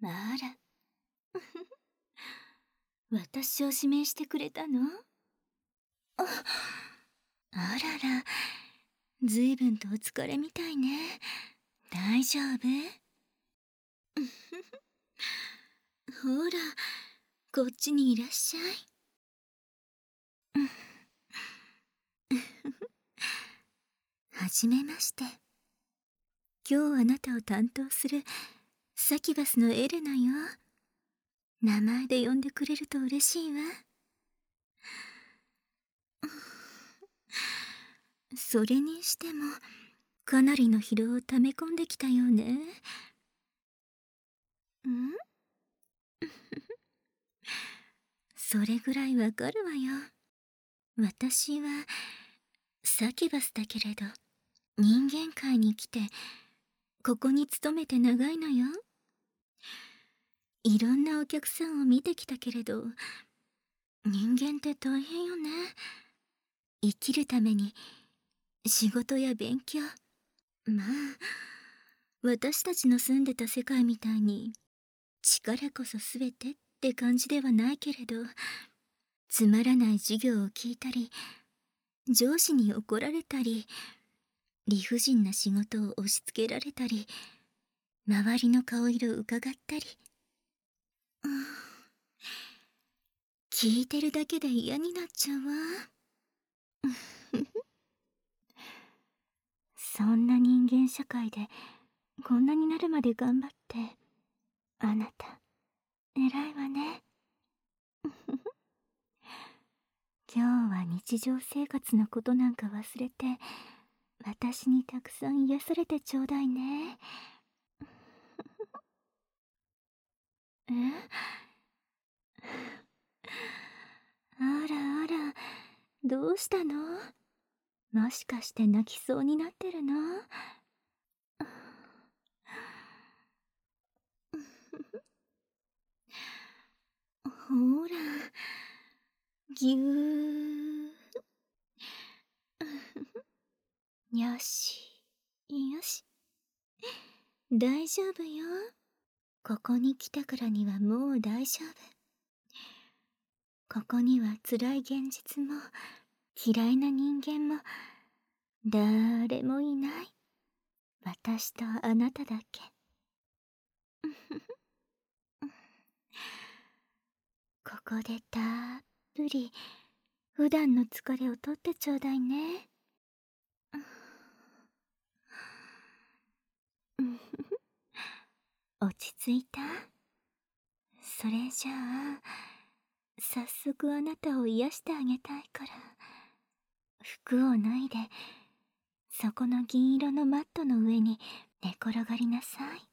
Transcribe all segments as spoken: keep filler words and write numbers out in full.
あら、私を指名してくれたの？あ、あらら、ずいぶんとお疲れみたいね。大丈夫？ほら、こっちにいらっしゃい。はじめまして。今日あなたを担当するサキバスのエレナよ。名前で呼んでくれると嬉しいわ。それにしてもかなりの疲労を溜め込んできたようね。んそれぐらいわかるわよ。私はサキバスだけれど、人間界に来てここに勤めて長いのよ。いろんなお客さんを見てきたけれど、人間って大変よね。生きるために仕事や勉強、まあ私たちの住んでた世界みたいに力こそ全てって感じではないけれど、つまらない授業を聞いたり、上司に怒られたり、理不尽な仕事を押し付けられたり、周りの顔色を伺ったり、うん、聞いてるだけで嫌になっちゃうわ。そんな人間社会でこんなになるまで頑張って、あなた偉いわね。今日は日常生活のことなんか忘れて、私にたくさん癒されてちょうだいね。え？あらあら、どうしたの？もしかして泣きそうになってるの？ほら、ぎゅー。よし、よし。大丈夫よ。ここに来たからにはもう大丈夫。ここには辛い現実も嫌いな人間も誰もいない。私とあなただけ。ここでたっぷり普段の疲れを取ってちょうだいね。落ち着いた？それじゃあ早速あなたを癒してあげたいから、服を脱いでそこの銀色のマットの上に寝転がりなさい。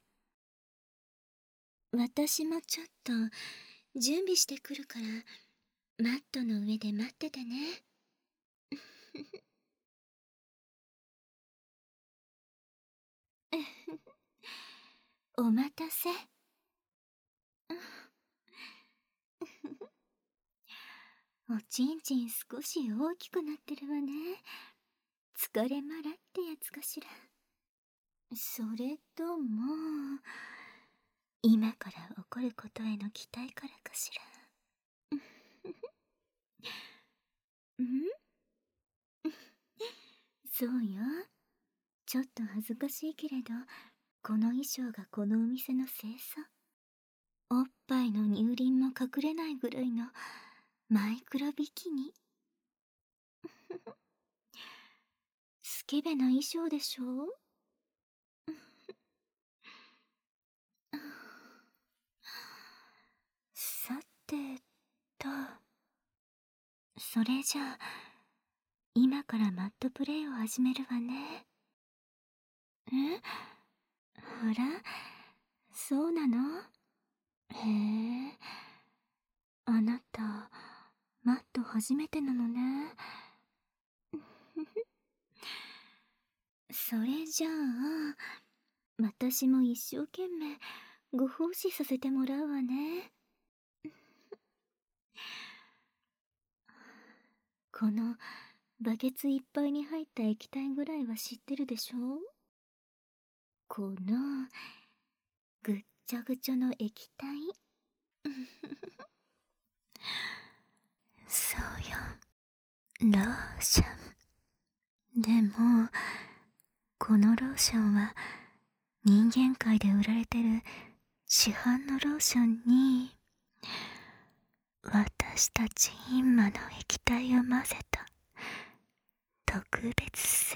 私もちょっと準備してくるから、マットの上で待っててね。お待たせ。おちんちん少し大きくなってるわね。疲れまらってやつかしら。それとも今から起こることへの期待からかしら。ん？そうよ。ちょっと恥ずかしいけれど、この衣装がこのお店の清楚。おっぱいの乳輪も隠れないぐらいのマイクロビキニ。スケベな衣装でしょ？さてと、それじゃあ今からマットプレイを始めるわね。え？あら、そうなの？へえ、あなたマット初めてなのね。それじゃあ私も一生懸命ご奉仕させてもらうわね。このバケツいっぱいに入った液体ぐらいは知ってるでしょ？このぐっちゃぐちゃの液体。そうよ、ローション。でもこのローションは人間界で売られてる市販のローションに私たちインマの液体を混ぜた特別製。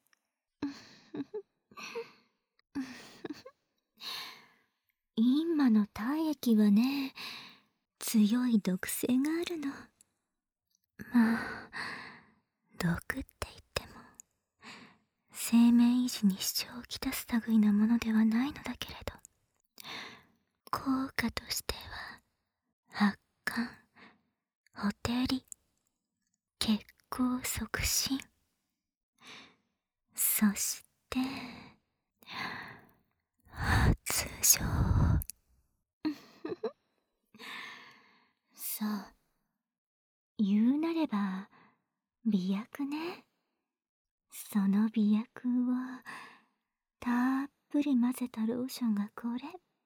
インマの体液はね、強い毒性があるの。まあ毒って言っても生命維持に支障をきたす類なものではないのだけれど、効果としては発汗、ほてり、血行促進、そして発情。そう、言うなれば美薬ね。その美薬をたっぷり混ぜたローションがこれ。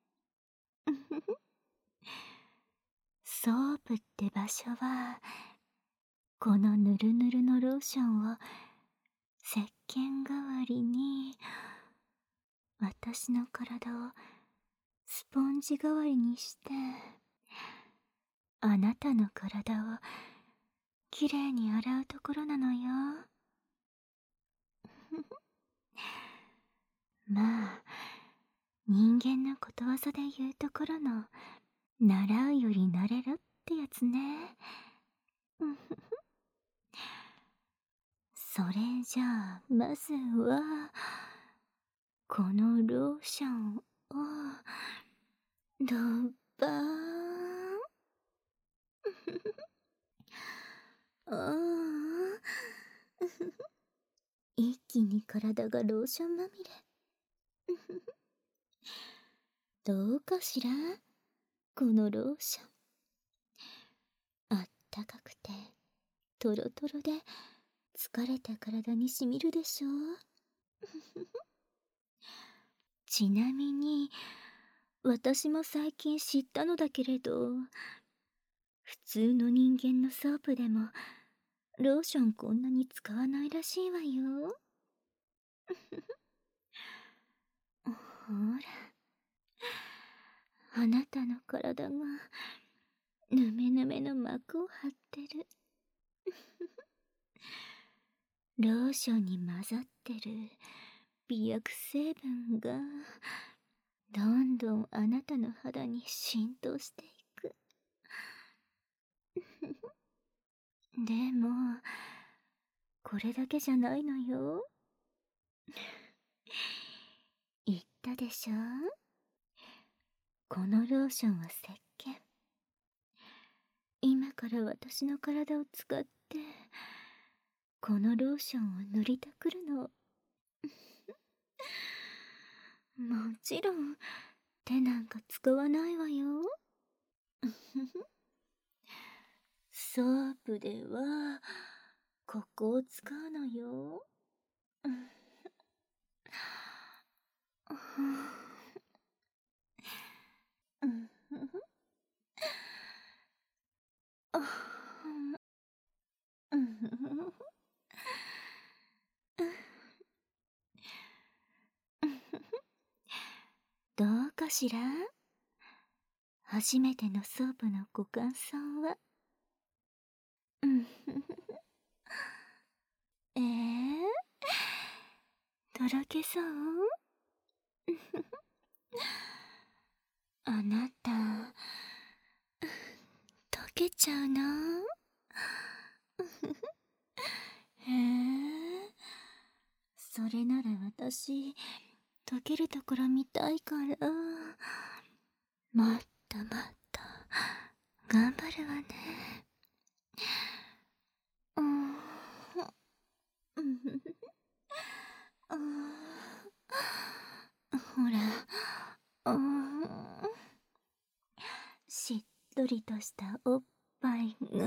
ソープって場所はこのぬるぬるのローションを石鹸代わりに私の体をスポンジ代わりにしてあなたの体をきれいに洗うところなのよ。まあ人間のことわざで言うところの習うより慣れろってやつね。それじゃあまずはこのローションをドバーン。ああ一気に体がローションまみれ。どうかしらこのローション。あったかくてトロトロで疲れた体にしみるでしょ。ちなみに私も最近知ったのだけれど、普通の人間のソープでもローションこんなに使わないらしいわよ。ほら、あなたの体がぬめぬめの膜を張ってる。ローションに混ざってる美薬成分がどんどんあなたの肌に浸透していく。でもこれだけじゃないのよ。言ったでしょ、このローションは石鹸。今から私の体を使ってこのローションを塗りたくるの。もちろん手なんか使わないわよ。ソープではここを使うのよ。どうかしら初めてのソープのご感想は。えー、とろけそうあなた溶けちゃうのへえ、それなら私溶けるところ見たいからもっともっと頑張るわね。うんほら、うんしっとりとしたおっぱいが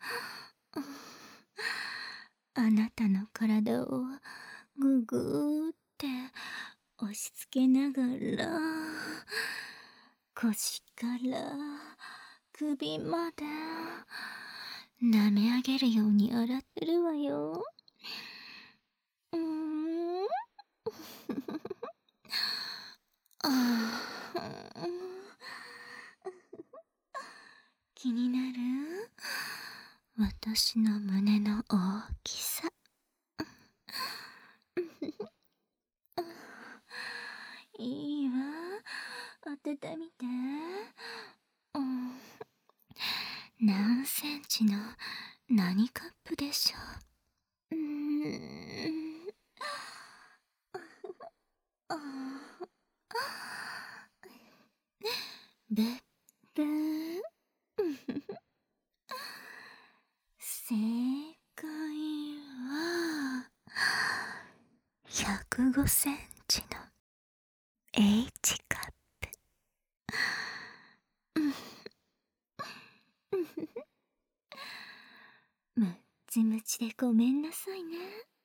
あなたの体をぐぐーって押し付けながら腰から首まで舐め上げるように洗ってるわよ。うーんあー気になる？私の胸の大きさ。いいわ、当ててみて。うん、何センチの何カップでしょう。うーんあぶっぶー正解はひゃくごセンチの H カップ。むっちむちでごめんなさいね。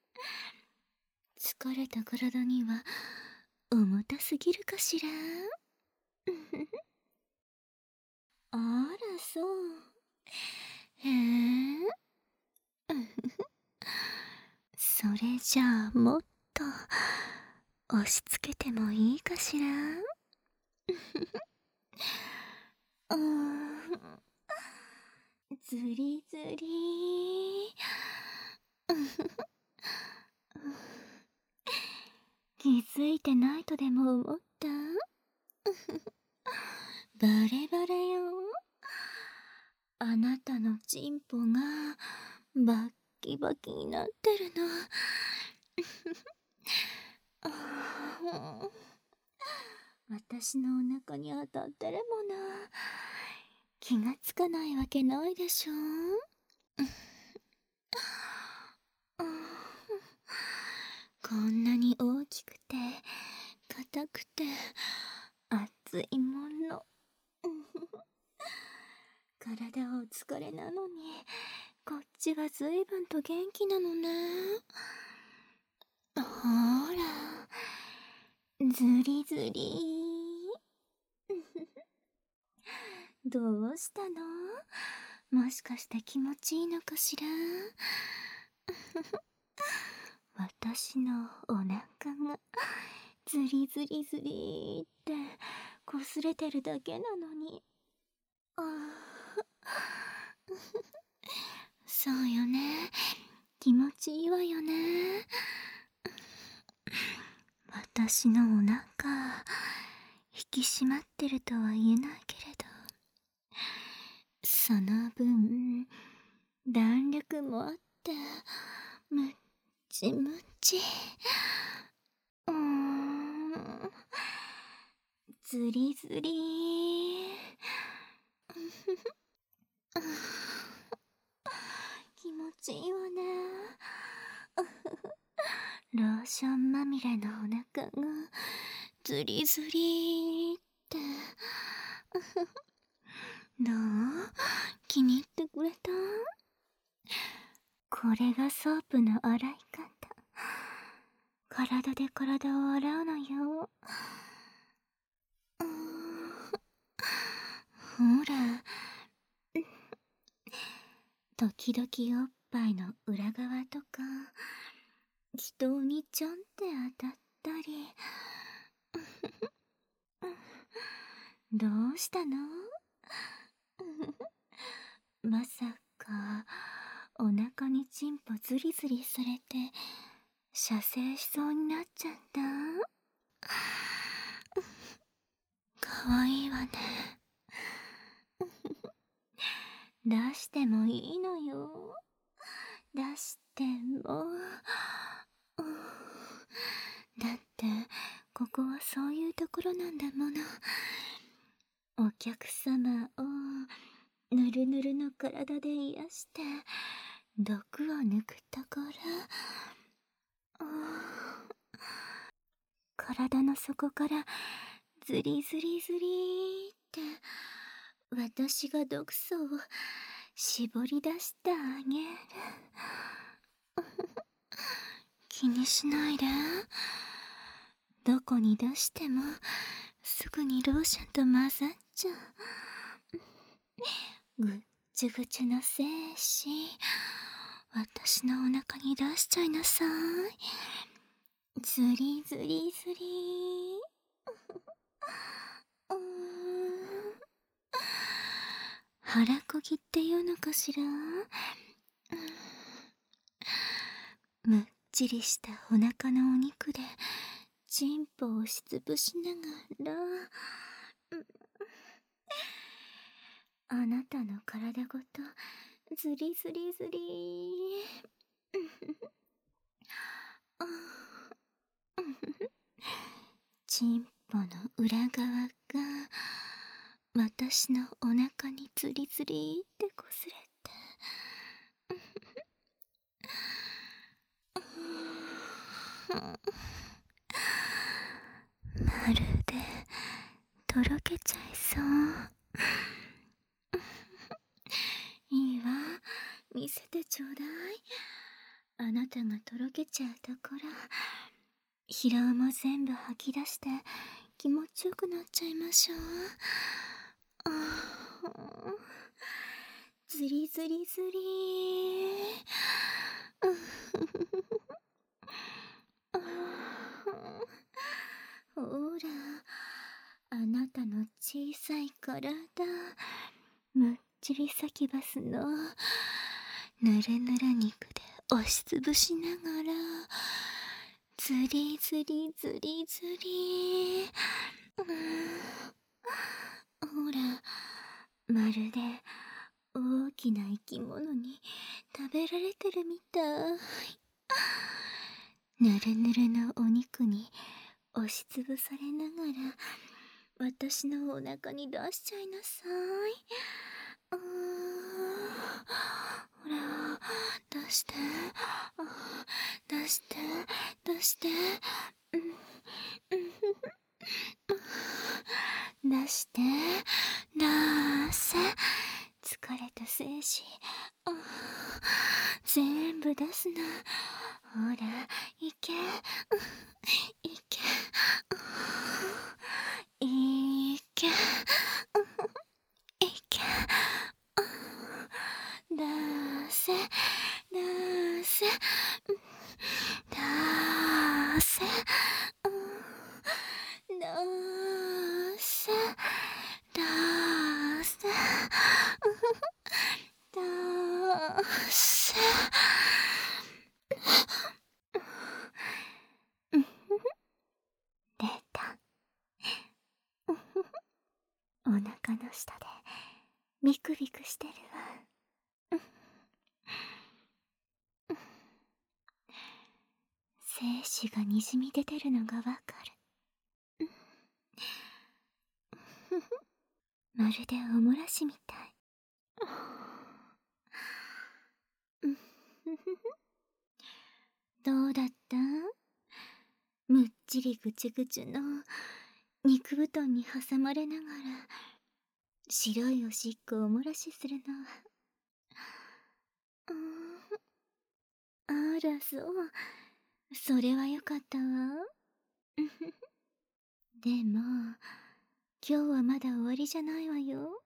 疲れた体には重たすぎるかしら。あらそう。へえ。それじゃあもっと押し付けてもいいかしら。うーんずりずり気づいてないとでも思った？バレバレよ。あなたのチンポがバッキバキになってるの。私のお腹に当たってるもの。気がつかないわけないでしょ。こんなに大きくて硬くて熱いもの。体はお疲れなのにこっちはずいぶんと元気なのね。ほらずりずりどうしたの？もしかして気持ちいいのかしら。私のお腹がずりずりずりってこすれてるだけなのに。あそうよね、気持ちいいわよね。私のお腹引き締まってるとは言えないけれど、その分弾力もあってむっちむち。うーんずりずり気持ちいいわね。ローションまみれのお腹がずりずりって。どう？気に入ってくれた？これがソープの洗い方。体で体を洗うのよ。ほら時々おっぱいの裏側とか気筒にちょんって当たったり。どうしたの？まさかお腹にチンポズリズリされて射精しそうになっちゃった？かわいいわね。出してもいいのよ。出しても。だってここはそういうところなんだもの。お客様をぬるぬるの体で癒して毒を抜くところ。体の底からズリズリズリって私が毒素を絞り出してあげる。気にしないで。どこに出してもすぐにローションと混ざっちゃ。ぐっちゅぐちゅの精子、私のお腹に出しちゃいなさい。ずりずりずり。うーん。腹こぎっていうのかしら。むっちりしたお腹のお肉でチンポを押しつぶしながら、あなたの体ごとずりずりずり。チンポの裏側が私のお腹にズリズリってこすれて、まるでとろけちゃいそう。いいわ、見せてちょうだい。あなたがとろけちゃうところ、疲労も全部吐き出して気持ちよくなっちゃいましょう。ずりずりずり。ほら、あなたの小さい体、むっちりサキバスのぬるぬる肉で押しつぶしながら、ずりずりずりずり。ほら、まるで大きな生き物に食べられてるみたい。ぬるぬるのお肉に押しつぶされながら、私のお腹に出しちゃいなさい。うーん。ほら、出して、出して、出して、うん、うん、出して、出せ。疲れた精子、全部出すな。ほら、いけ、いけ、いけ、いけ、出せ、出せ、出せ、出せ、出せ、出せ。出た。お腹の下でビクビクしてるわ。精子がにじみ出てるのがわかる。まるでおもらしみたい。どうだった？むっちりぐちゅぐちゅの肉布団に挟まれながら白いおしっこをおもらしするのは。あら、そう。それはよかったわ。でも、今日はまだ終わりじゃないわよ。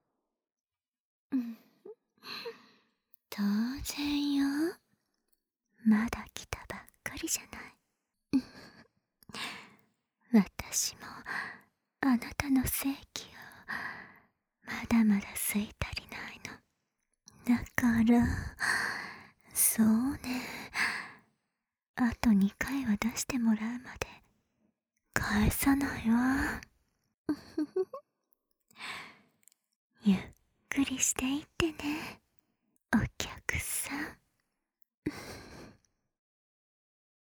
当然よ。まだ来たばっかりじゃない。私もあなたの性器をまだまだ吸い足りないの。だからそうね、あとにかいは出してもらうまで返さないわ。ゆっくりしていってね、お客さん。